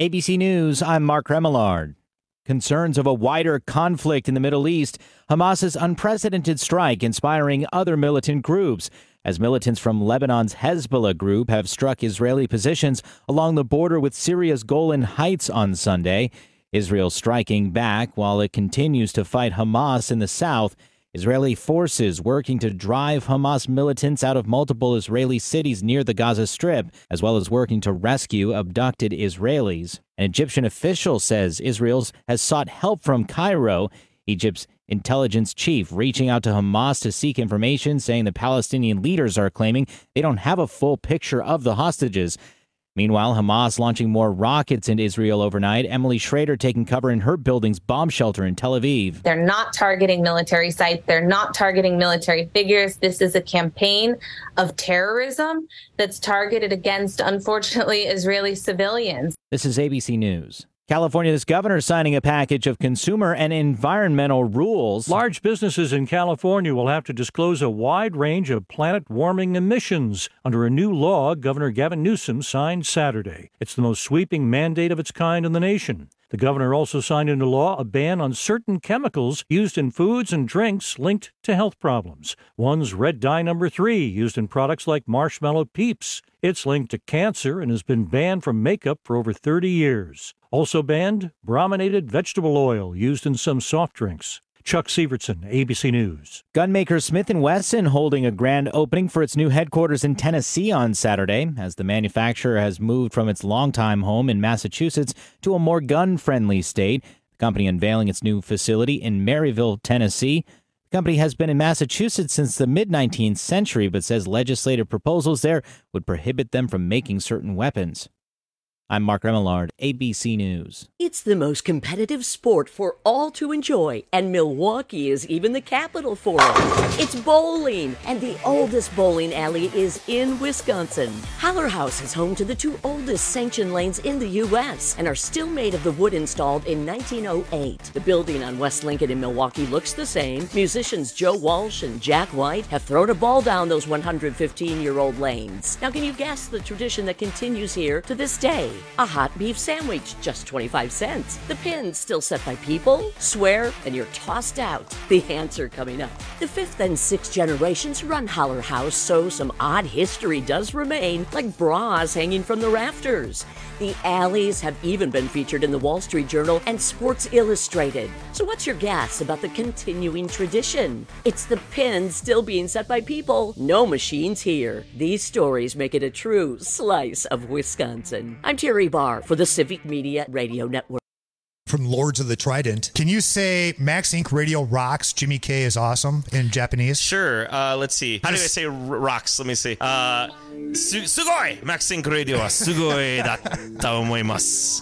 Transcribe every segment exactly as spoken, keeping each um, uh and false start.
A B C News, I'm Mark Remillard. Concerns of a wider conflict in the Middle East, Hamas's unprecedented strike inspiring other militant groups, as militants from Lebanon's Hezbollah group have struck Israeli positions along the border with Syria's Golan Heights on Sunday. Israel striking back while it continues to fight Hamas in the south. Israeli forces working to drive Hamas militants out of multiple Israeli cities near the Gaza Strip, as well as working to rescue abducted Israelis. An Egyptian official says Israel has sought help from Cairo. Egypt's intelligence chief reaching out to Hamas to seek information, saying the Palestinian leaders are claiming they don't have a full picture of the hostages. Meanwhile, Hamas launching more rockets into Israel overnight. Emily Schrader taking cover in her building's bomb shelter in Tel Aviv. They're not targeting military sites. They're not targeting military figures. This is a campaign of terrorism that's targeted against, unfortunately, Israeli civilians. This is A B C News. California's governor signing a package of consumer and environmental rules. Large businesses in California will have to disclose a wide range of planet-warming emissions under a new law Governor Gavin Newsom signed Saturday. It's the most sweeping mandate of its kind in the nation. The governor also signed into law a ban on certain chemicals used in foods and drinks linked to health problems. One's red dye number three, used in products like Marshmallow Peeps. It's linked to cancer and has been banned from makeup for over thirty years. Also banned, brominated vegetable oil used in some soft drinks. Chuck Severson, A B C News. Gunmaker Smith and Wesson holding a grand opening for its new headquarters in Tennessee on Saturday, as the manufacturer has moved from its longtime home in Massachusetts to a more gun-friendly state. The company unveiling its new facility in Maryville, Tennessee. The company has been in Massachusetts since the mid-nineteenth century, but says legislative proposals there would prohibit them from making certain weapons. I'm Mark Remillard, A B C News. It's the most competitive sport for all to enjoy, and Milwaukee is even the capital for it. It's bowling, and the oldest bowling alley is in Wisconsin. Haller House is home to the two oldest sanctioned lanes in the U S and are still made of the wood installed in nineteen oh eight. The building on West Lincoln in Milwaukee looks the same. Musicians Joe Walsh and Jack White have thrown a ball down those one hundred fifteen-year-old lanes. Now, can you guess the tradition that continues here to this day? A hot beef sandwich, just twenty-five cents. The pins still set by people, swear, and you're tossed out. The answer coming up. The fifth and sixth generations run Haller House, so some odd history does remain, like bras hanging from the rafters. The alleys have even been featured in the Wall Street Journal and Sports Illustrated. So what's your guess about the continuing tradition? It's the pins still being set by people. No machines here. These stories make it a true slice of Wisconsin. I'm Terry Barr for the Civic Media Radio Network. From Lords of the Trident, can you say Max Incorporated Radio rocks, Jimmy K is awesome in Japanese? Sure. Uh, let's see. How do I say r- rocks? Let me see. Uh, su- sugoi! Max Incorporated Radio wa sugoi datta omoimasu.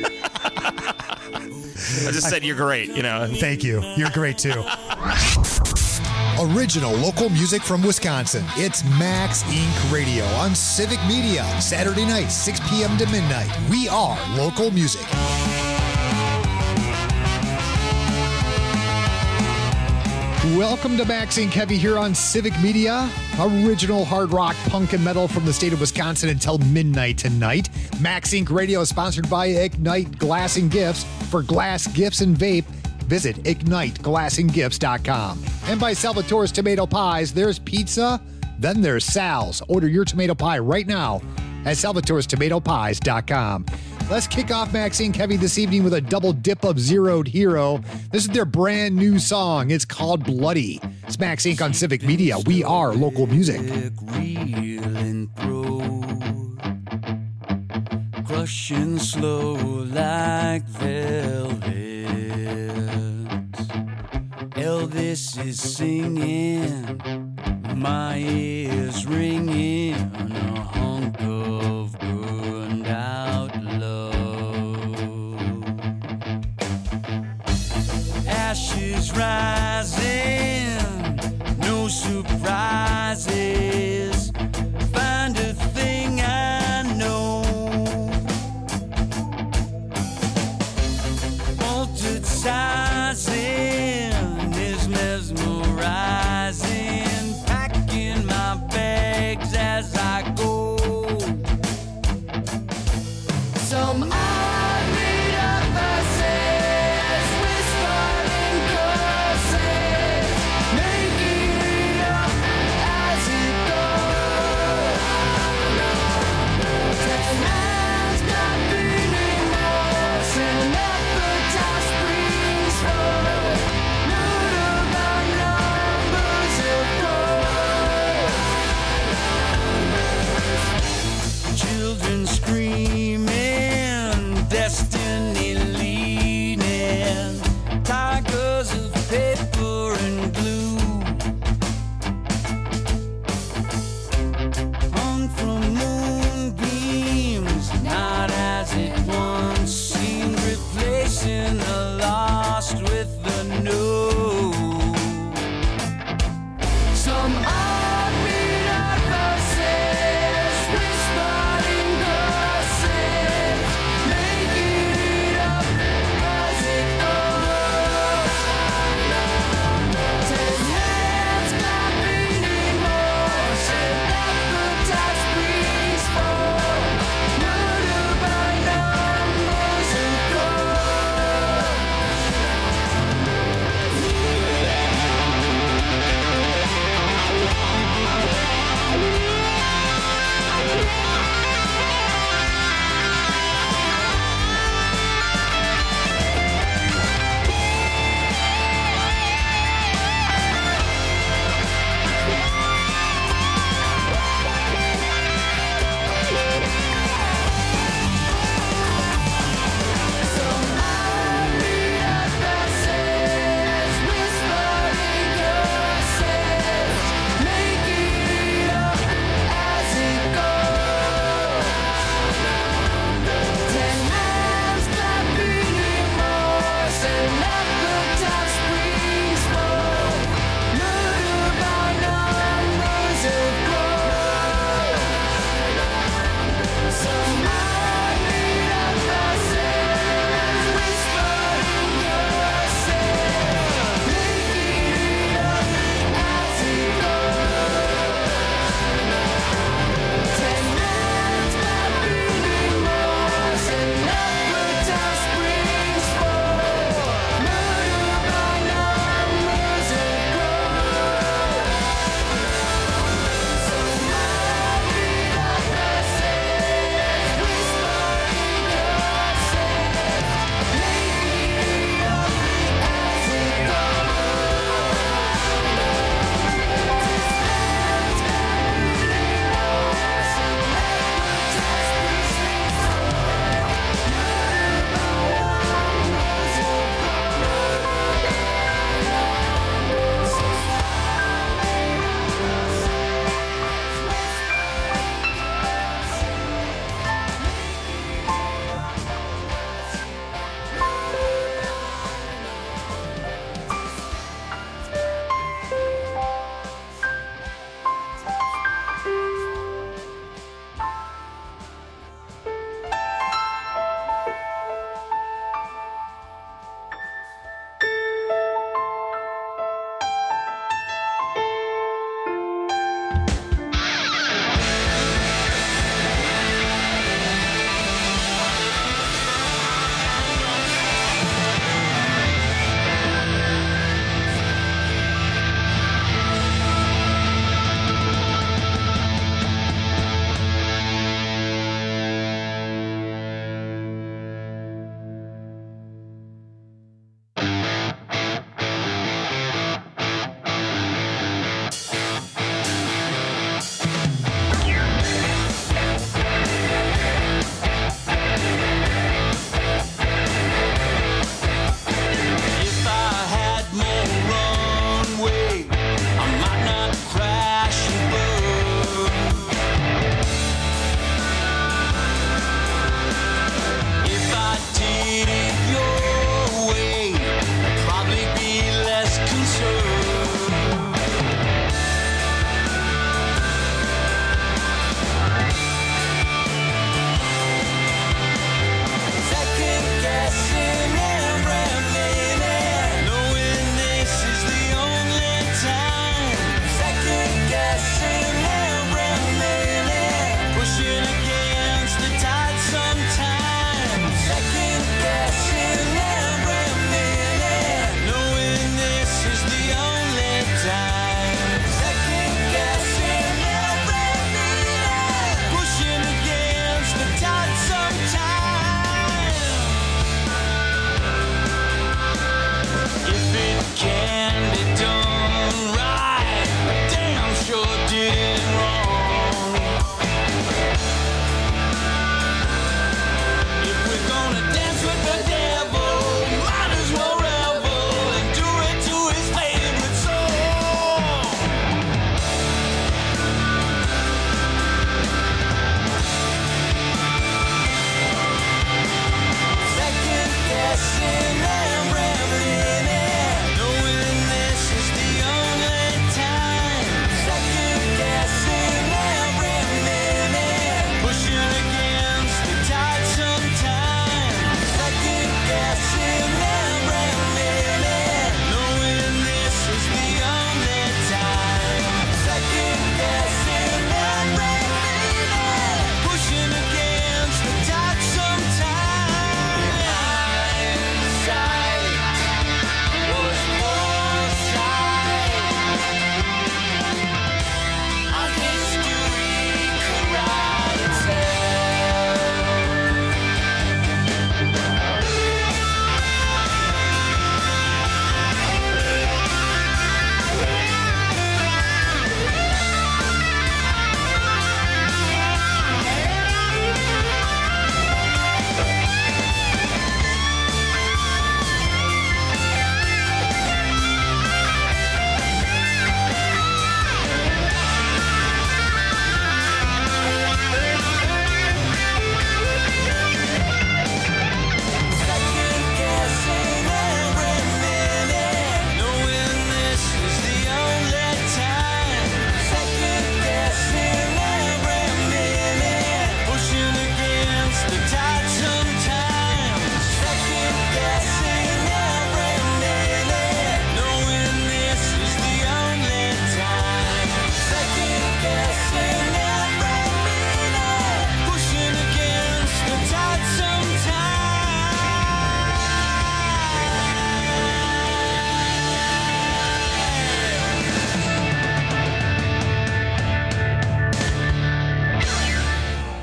I just said you're great, you know. Thank you. You're great, too. Original local music from Wisconsin. It's Max Incorporated Radio on Civic Media. Saturday night, six p.m. to midnight. We are local music. Welcome to Max Incorporated. Heavy here on Civic Media. Original hard rock, punk, and metal from the state of Wisconsin until midnight tonight. Max Incorporated Radio is sponsored by Ignite Glass and Gifts. For glass, gifts, and vape, visit ignite glass and gifts dot com. And by Salvatore's Tomato Pies. There's pizza, then there's Sal's. Order your tomato pie right now at salvatores tomato pies dot com. Let's kick off Max Incorporated Heavy this evening with a double dip of Zeroed Hero. This is their brand new song. It's called Bloody. It's Max Incorporated on Civic Media. We are local music. Crushing slow like velvet. Elvis is singing, my ears ringing, a hunk of burned out love. Ashes rising, no surprises. Find a thing I know. Altered sizing is mesmerizing. Packing my bag.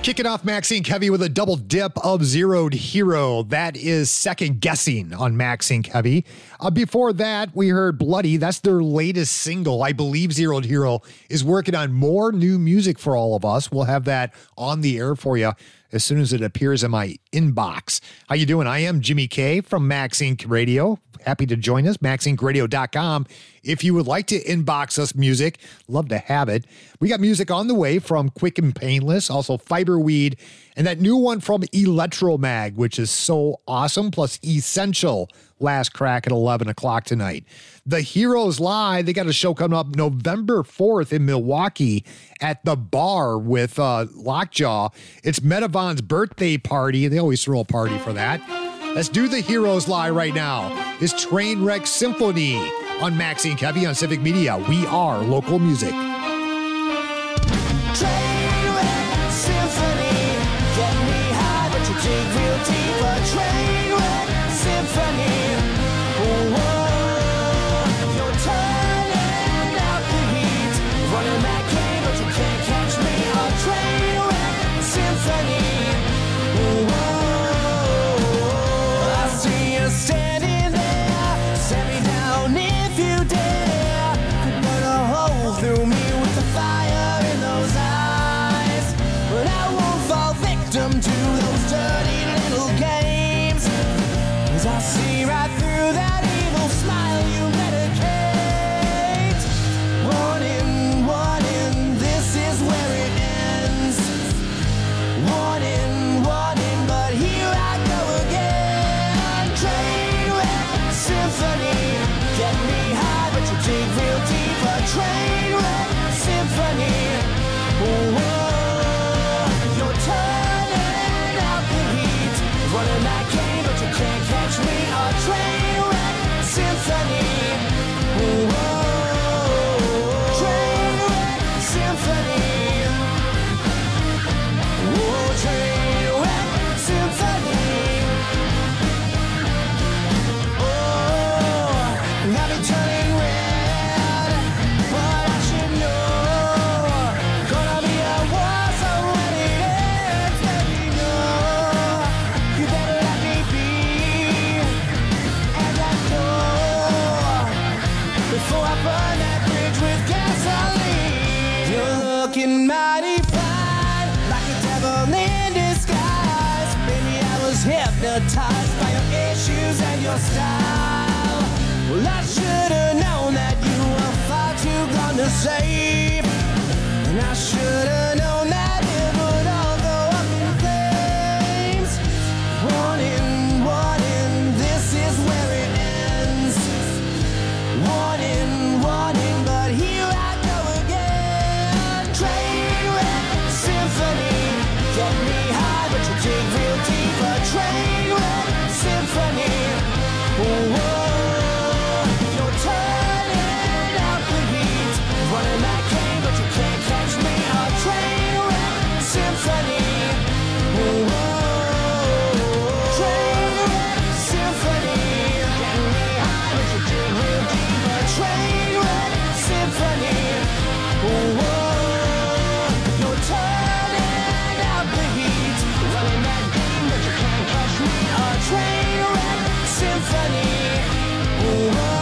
Kicking off Maxine Kevy with a double dip of Zeroed Hero. That is Second Guessing on Maxine Kevy. Uh, before that, we heard Bloody. That's their latest single. I believe Zeroed Hero is working on more new music for all of us. We'll have that on the air for you as soon as it appears in my inbox. How you doing? I am Jimmy K from Maxine Radio. Happy to join us, maxine radio dot com. If you would like to inbox us music, love to have it. We got music on the way from Quick and Painless, also Fiberweed, and that new one from Electromag, which is so awesome, plus Essential, last crack at eleven o'clock tonight. The Heroes Live, they got a show coming up November fourth in Milwaukee at the Bar with uh, Lockjaw. It's Metavon's birthday party. They always throw a party for that. Let's do the Heroes Live right now. It's Trainwreck Symphony on Maxine Kevy on Civic Media. We are local music. Trainwreck Symphony, get me high, but you dig real deep. A Trainwreck Symphony, oh, whoa, you're turning out the heat, running that game, but you can't catch me. A Trainwreck Symphony, oh, whoa, I see you standing there, set me down if you dare, could burn a hole through me with the fire in those eyes, but I won't fall victim to those dirty little games, 'cause I see right through that evil smile you medicate. Warning, warning, this is where it ends. Warning, warning, but here I go again. Trainwreck Symphony, get me high, but you dig real deep. A Trainwreck Symphony, oh, whoa, you're turning out the heat, running that game, but you can't catch me. A Trainwreck Symphony, oh, whoa, Trainwreck Symphony, oh, Trainwreck Symphony, oh, got me turning red, but I should know, gonna be a war so when it ends, let me know, you better let me be at that door, before I burn that bridge with gasoline. You're looking mighty fine, like a devil in disguise. Baby, I was hypnotized by your issues and your style. Well, I should've known that you were far too gone to save, and I should've known that it would all go up in flames. Warning, warning, this is where it ends. Warning, warning, but here I go again. Trainwreck Symphony, get me high, but you dig real deep. A Trainwreck Symphony, oh, whoa, you're turning out the heat, running that game, but you can't catch me. A Trainwreck Symphony, oh, whoa, Trainwreck Symphony, get me high, but you dig real deep. A Trainwreck Symphony, oh, whoa, you're turning out the heat, running that game, but you can't catch me. A Trainwreck Symphony, oh, whoa.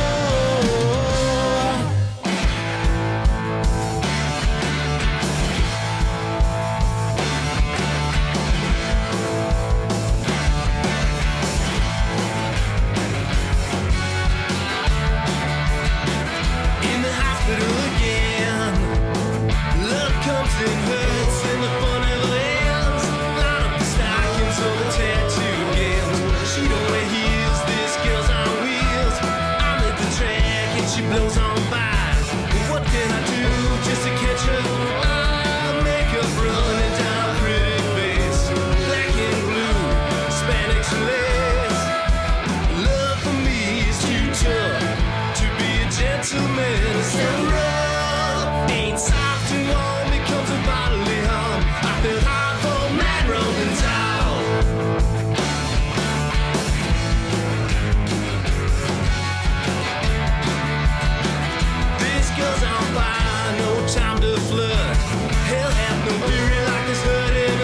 In the hospital again, love comes and hurts, and the fun never ends. Line up the stockings or the tattoo gins. She don't wear heels, this girl's on wheels. I'm at the track and she blows on by. What can I do just to catch her eye? Makeup running down a pretty face, black and blue, Hispanic lace. Love for me is too tough to be a gentleman. It's so rough, ain't soft and warm, becomes a bodily harm. I feel hard for man rolling down. This girl's on fire, no time to flirt. Hell have no theory like this hurting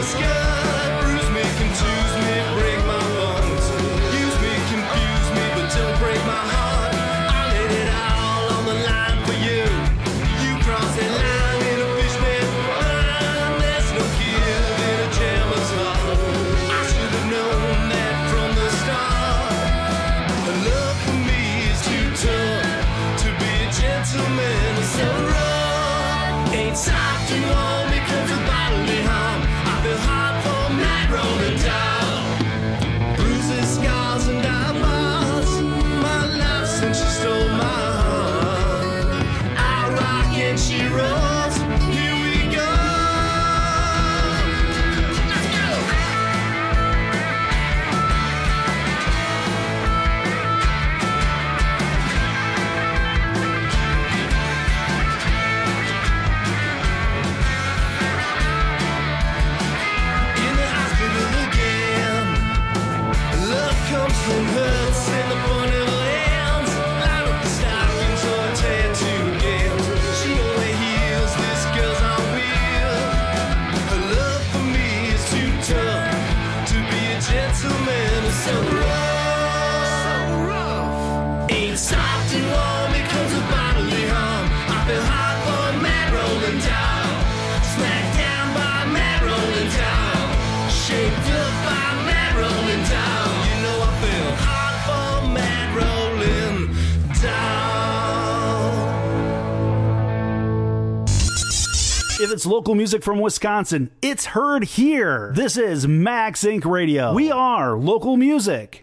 it's local music from Wisconsin. It's heard here. This is Max Incorporated. Radio. We are local music.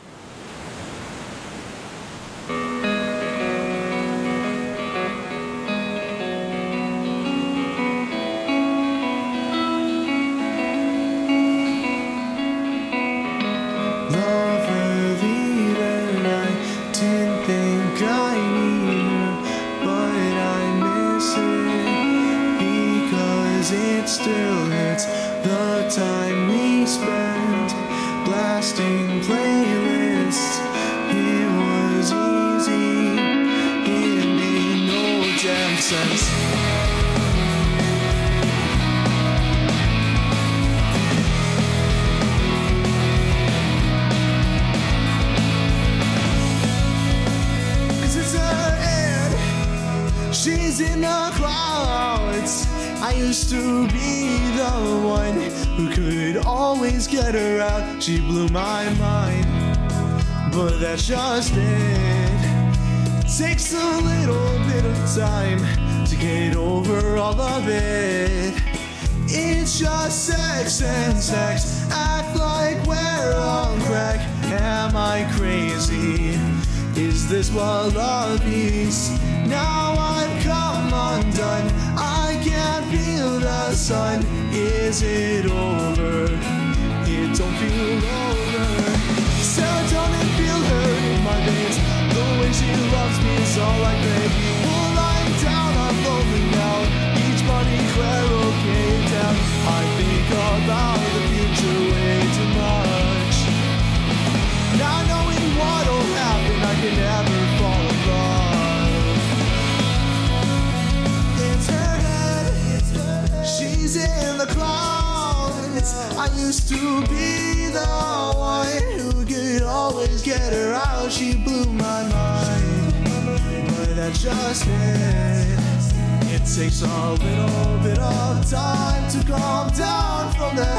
Still hits the time we spent blasting playlists. It was easy, it made no damn sense. Cause it's her end, she's in the clouds. I used to be the one who could always get her out. She blew my mind, but that's just it. Takes a little bit of time to get over all of it. It's just sex and sex, act like we're on crack. Am I crazy? Is this what love is? Now I've come undone, I can't feel the sun. Is it over? It don't feel over. Serotonin, feel her in my veins. The way she loves me is all I crave. Well, lying down, I'm lonely now. Each body clear, okay down. I think about the future way too much. Not knowing what'll happen, I can never fall apart. She's in the clouds. I used to be the one who could always get her out. She blew my mind, but that's just it. It takes a little bit of time to calm down from the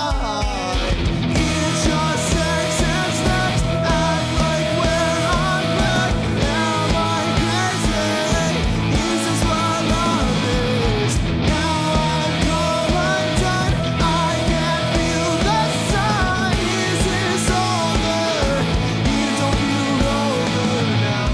high. It's just sex and snaps, act like we're on crack. Am I crazy? Is this what love is? Now I've come undone, I can't feel the sun. Is this over? You don't feel over now.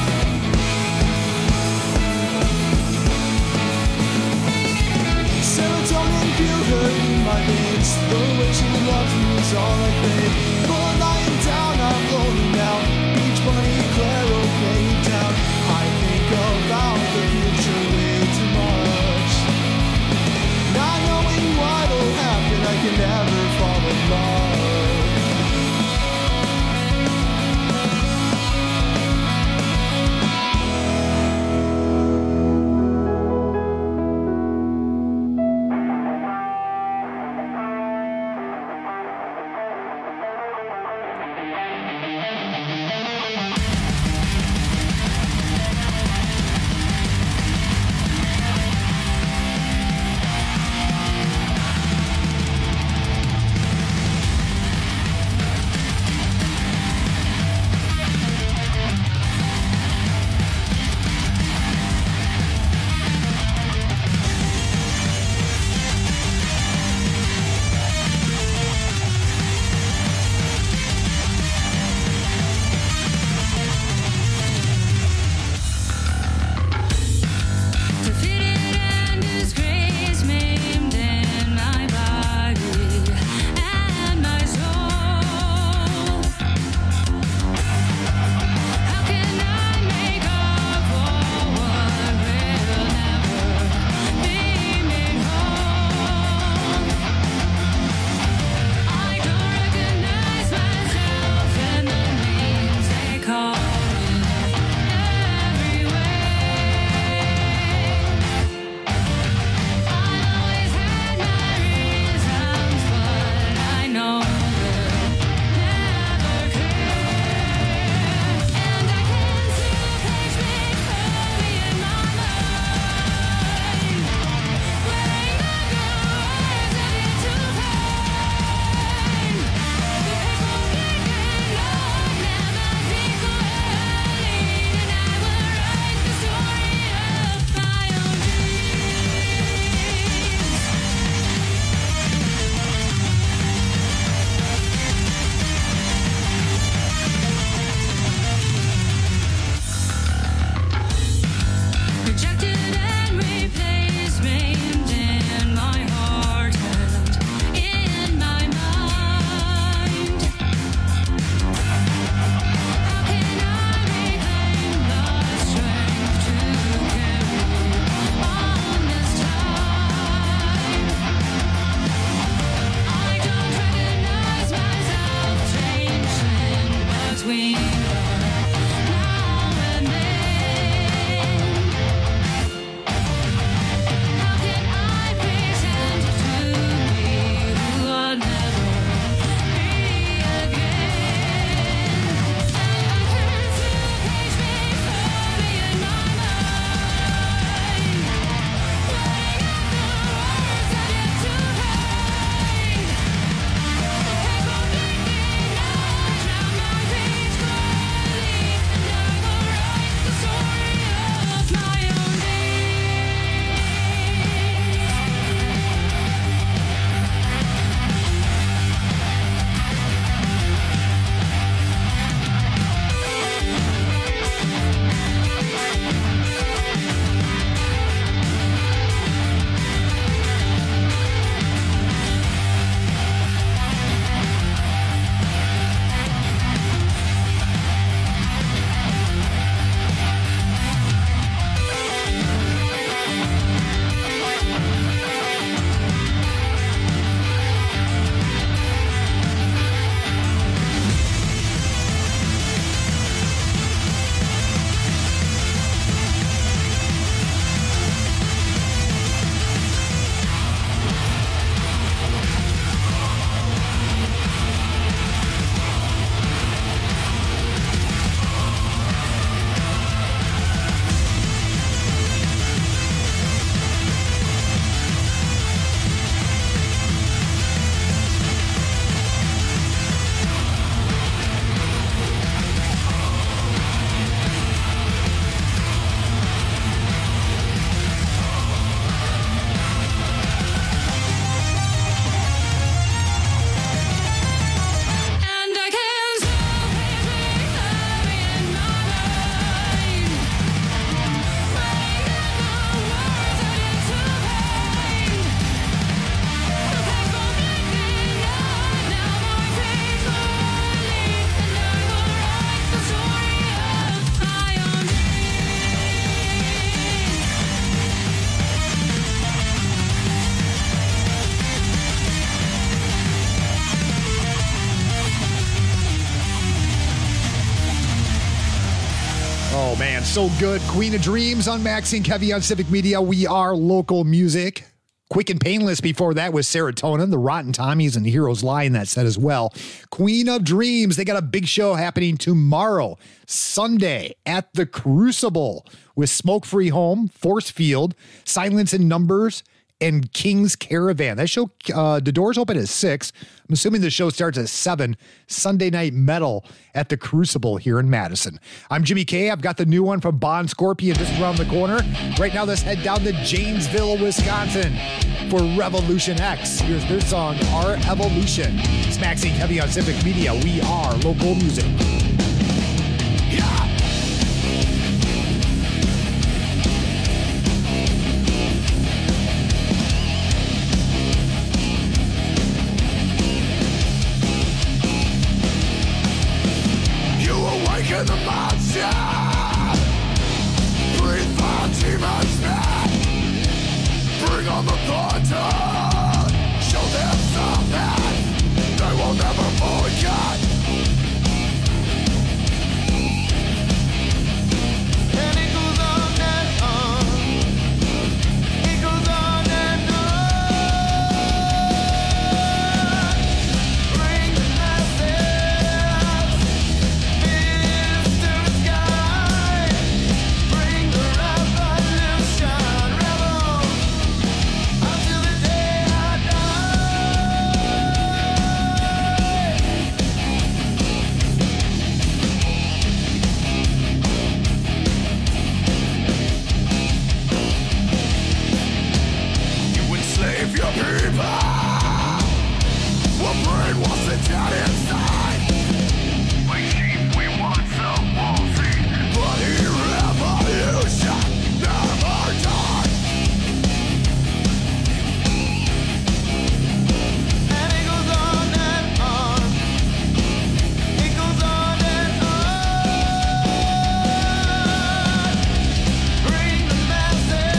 So Oh, man, so good. Queen of Dreams on Maxine Kevy on Civic Media. We are local music. Quick and Painless before that was Serotonin, the Rotten Tommies, and the Heroes Lie in that set as well. Queen of Dreams, they got a big show happening tomorrow, Sunday, at the Crucible with Smoke Free Home, Force Field, Silence in Numbers, and King's Caravan. That show, uh, the doors open at six. I'm assuming the show starts at seven. Sunday Night Metal at the Crucible here in Madison. I'm Jimmy K. I've got the new one from Bond Scorpion just around the corner. Right now, let's head down to Janesville, Wisconsin for Revolution X. Here's their song, Our Evolution. It's Maxine Heavy on Civic Media. We are local music. In the monster, breathe on demons back. Bring on the thunder, show them something they will never forget. And it goes on and on. It goes on and on. Bring the message. Your people will brainwash the dead inside. We sheep, we want some wolfie. Bloody revolution never dies. And it goes on and on. It goes on and on. Bring the masses.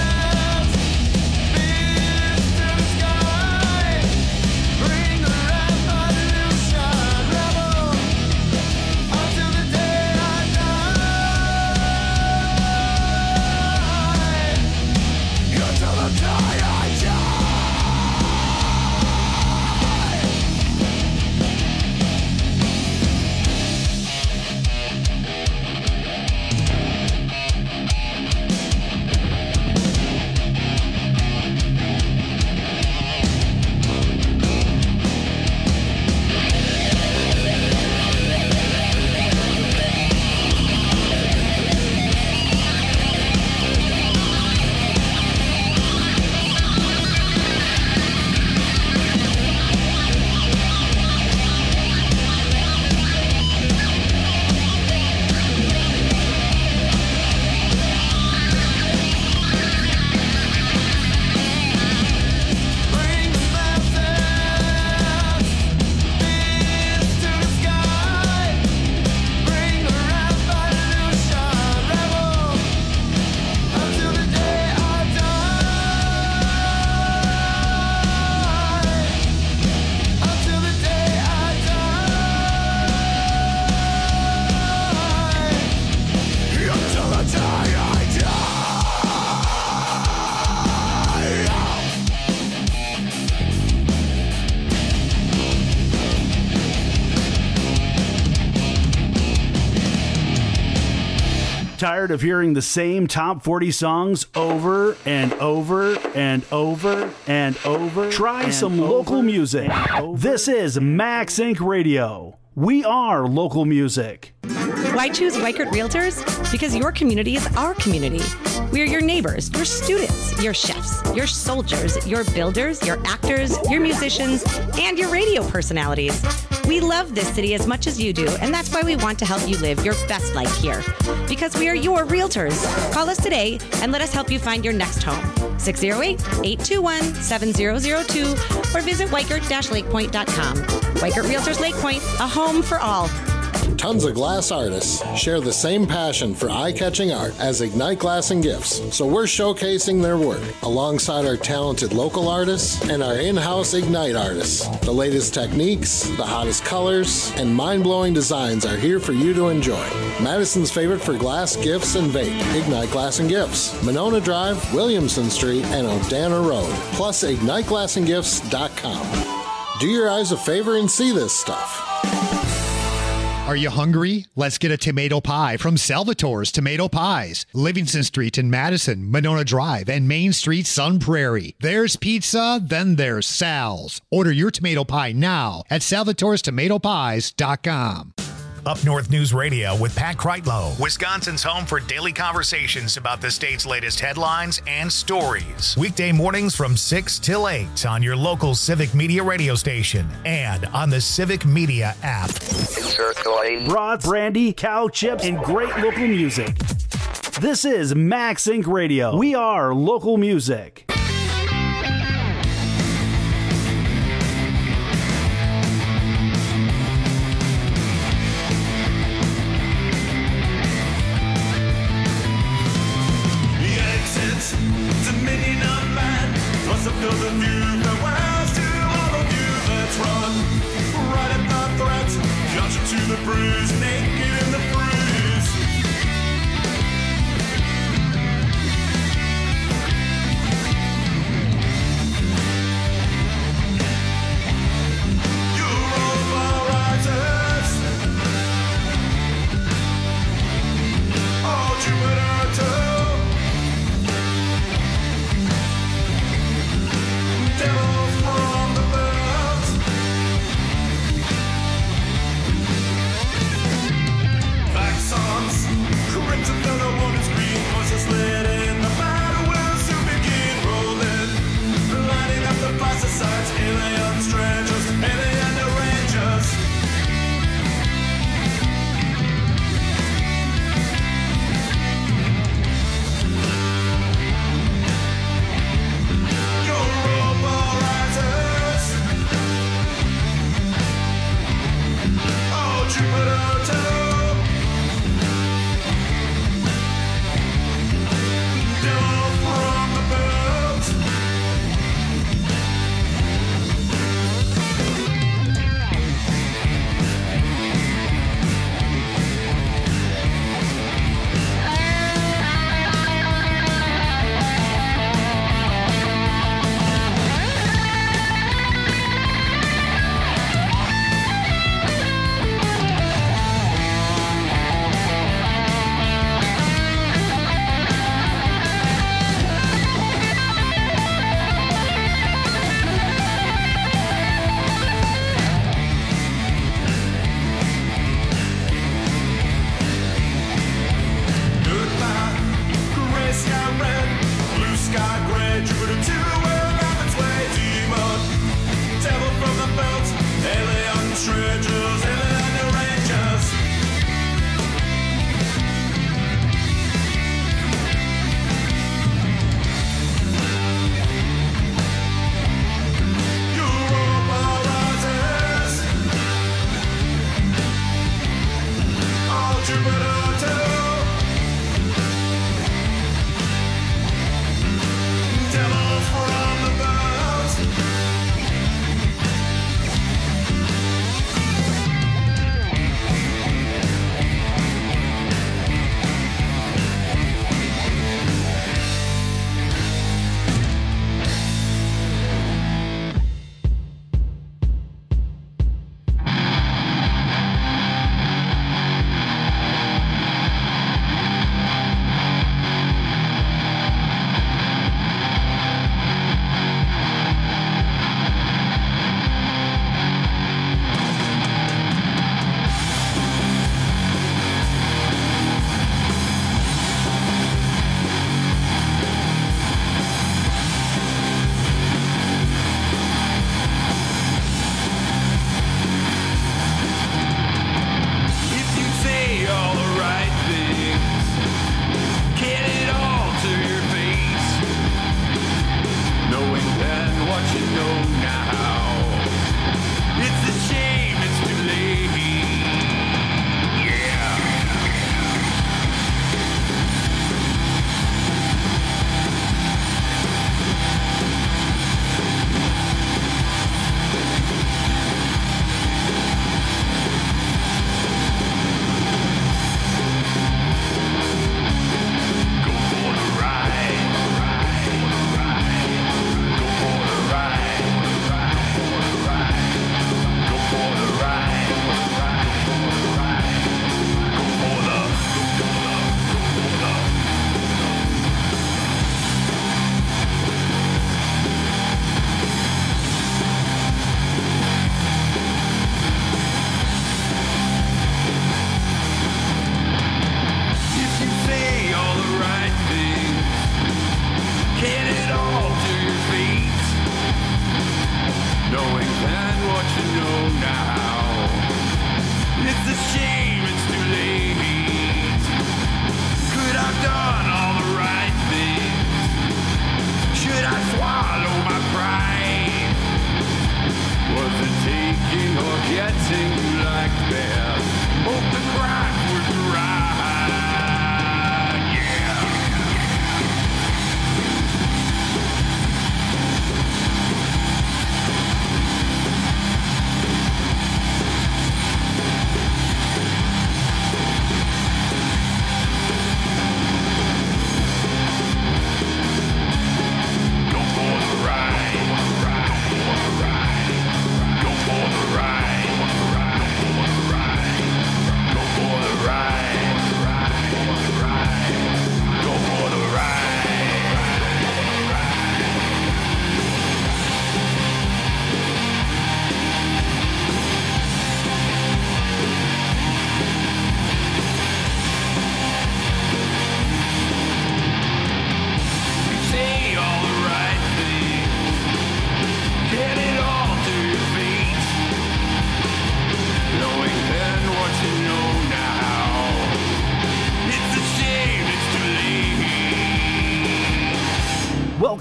Tired of hearing the same top forty songs over and over and over and over? Try and some over local music. This is Max Incorporated. Radio. We are local music. Why choose Weichert Realtors? Because your community is our community. We are your neighbors, your students, your chefs, your soldiers, your builders, your actors, your musicians, and your radio personalities. We love this city as much as you do, and that's why we want to help you live your best life here. Because we are your realtors. Call us today and let us help you find your next home. six oh eight, eight two one, seven oh oh two or visit weichert dash lakepoint dot com. Weichert Realtors Lake Point, a home for all. Tons of glass artists share the same passion for eye-catching art as Ignite Glass and Gifts, so we're showcasing their work alongside our talented local artists and our in-house Ignite artists. The latest techniques, the hottest colors, and mind-blowing designs are here for you to enjoy. Madison's favorite for glass, gifts, and vape, Ignite Glass and Gifts. Monona Drive, Williamson Street, and Odana Road. Plus, ignite glass and gifts dot com. Do your eyes a favor and see this stuff. Are you hungry? Let's get a tomato pie from Salvatore's Tomato Pies. Livingston Street in Madison, Monona Drive, and Main Street, Sun Prairie. There's pizza, then there's Sal's. Order your tomato pie now at salvatores tomato pies dot com. Up North News Radio with Pat Kreitlow, Wisconsin's home for daily conversations about the state's latest headlines and stories. Weekday mornings from six till eight on your local Civic Media radio station and on the Civic Media app. Brats, brandy, cow chips, and great local music. This is Max Incorporated. Radio. We are local music. Dominion of man, plus a field of view, farewells to all of you that's run. Right at the threat, got you to the bruise, naked in the bruise. You're all bar risers. Oh, Jupiter too. Devils from the birds. Vaxons, crimson fellow woman's green voices lit in the battle will soon begin rolling, lighting up the pesticides, alien strangers, alien rangers.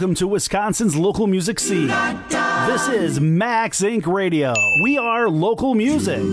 welcome to Wisconsin's local music scene. This is Max Incorporated. Radio. We are local music.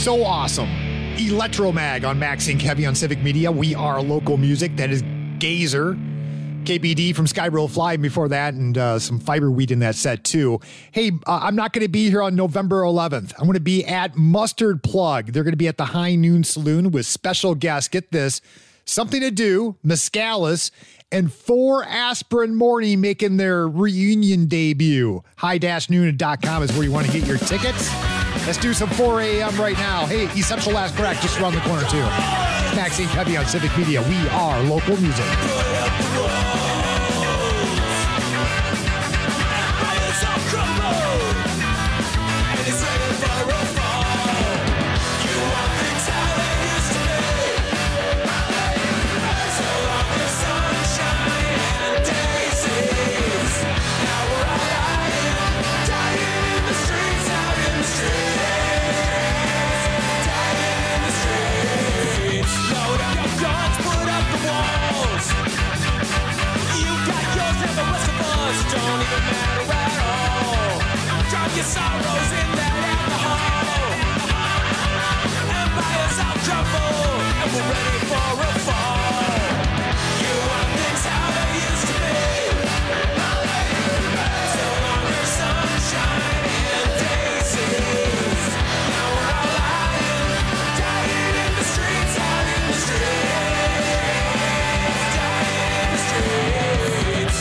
So awesome. Electromag on Maxine Kevy on Civic Media. We are local music. That is Gazer. K B D from Skyroll Fly before that, and uh, some fiber wheat in that set too. Hey, uh, I'm not going to be here on November eleventh. I'm going to be at Mustard Plug. They're going to be at the High Noon Saloon with special guests. Get this, Something to Do, Mescalis, and Four Aspirin Morning making their reunion debut. high dash noon dot com is where you want to get your tickets. Let's do some four a.m. right now. Hey, Essential Last Crack just around the corner too. Maxine Kevy on Civic Media. We are local music. Don't even matter at all. Drop your sorrows in that alcohol. Empires out crumble, and we're ready for a fall. You want things how they used to be. So longer sunshine and daisies. Now we're all lying, dying in the streets, out in the streets, dying in the streets.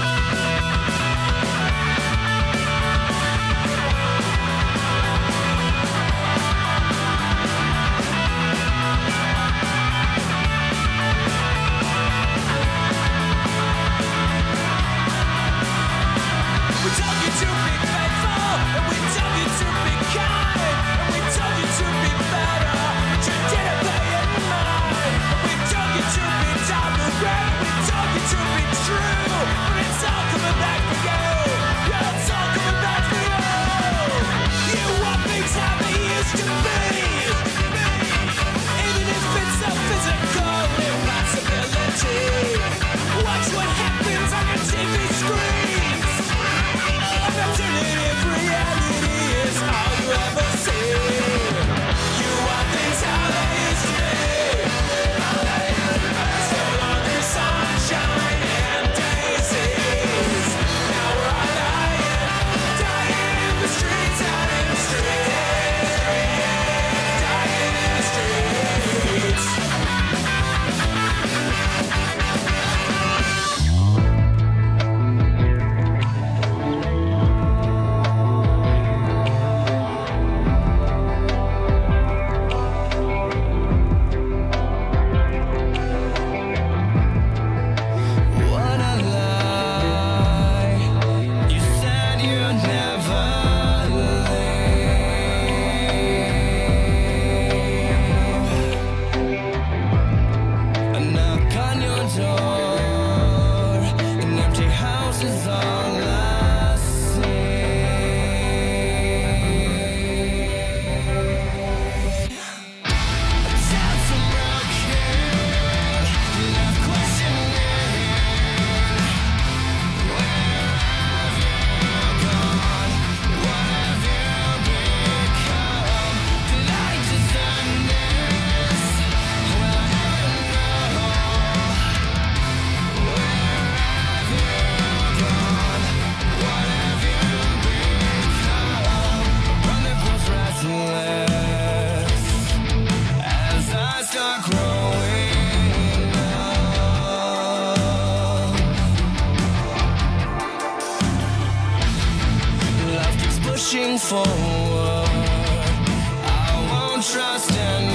Watch what happens on your T V screens. Alternative reality is all you ever see. You want things how they used to be. So long there's sunshine and daisies. Now we're all dying, dying in the streets, out in the streets, dying in the streets. What a lie. You said you'd never leave. A knock on your door, an empty house is all I see. Tell some real kid, left questioning. As I start growing up, life keeps pushing forward. I won't trust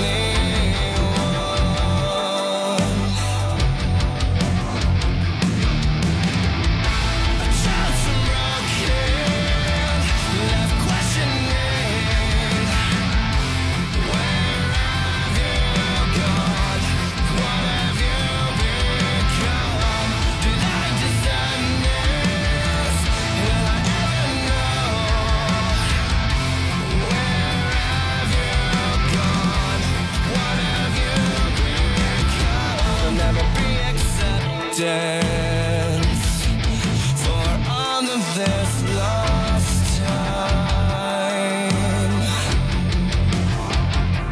anyone. A child from rock kid, left questioning. Where have you gone? What have you become? Did I design this? Will I ever know? Where have you gone? What have you become? There'll never be acceptance for all of this lost time.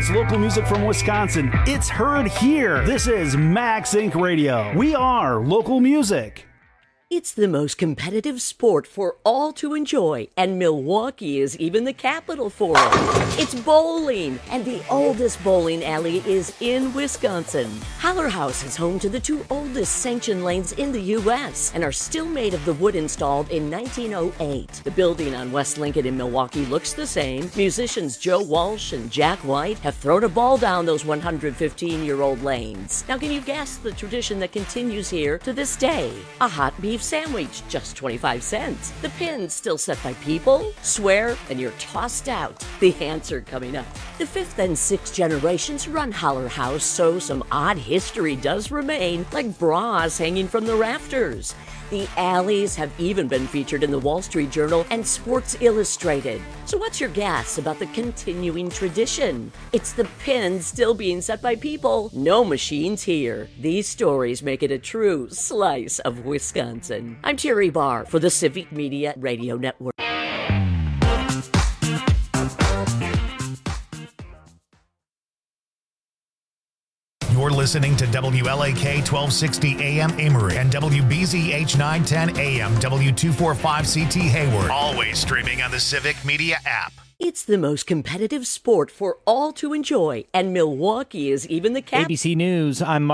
It's local music from Wisconsin. It's heard here. This is Max Inc Radio. We are local music. It's the most competitive sport for all to enjoy, and Milwaukee is even the capital for it. It's bowling, and the oldest bowling alley is in Wisconsin. Holler House is home to the two oldest sanctioned lanes in the U S and are still made of the wood installed in nineteen oh eight. The building on West Lincoln in Milwaukee looks the same. Musicians Joe Walsh and Jack White have thrown a ball down those one hundred fifteen-year-old lanes. Now, can you guess the tradition that continues here to this day? A hot beef sandwich, just twenty-five cents. The pins still set by people. Swear, and you're tossed out. The answer coming up. The fifth and sixth generations run Holler House, so some odd history does remain, like bras hanging from the rafters. The alleys have even been featured in the Wall Street Journal and Sports Illustrated. So what's your guess about the continuing tradition? It's the pins still being set by people. No machines here. These stories make it a true slice of Wisconsin. I'm Terry Barr for the Civic Media Radio Network. You're listening to W L A K twelve sixty A M Amory and W B Z H nine ten A M W two forty-five C T Hayward. Always streaming on the Civic Media app. It's the most competitive sport for all to enjoy, and Milwaukee is even the capital. A B C News, I'm Mark.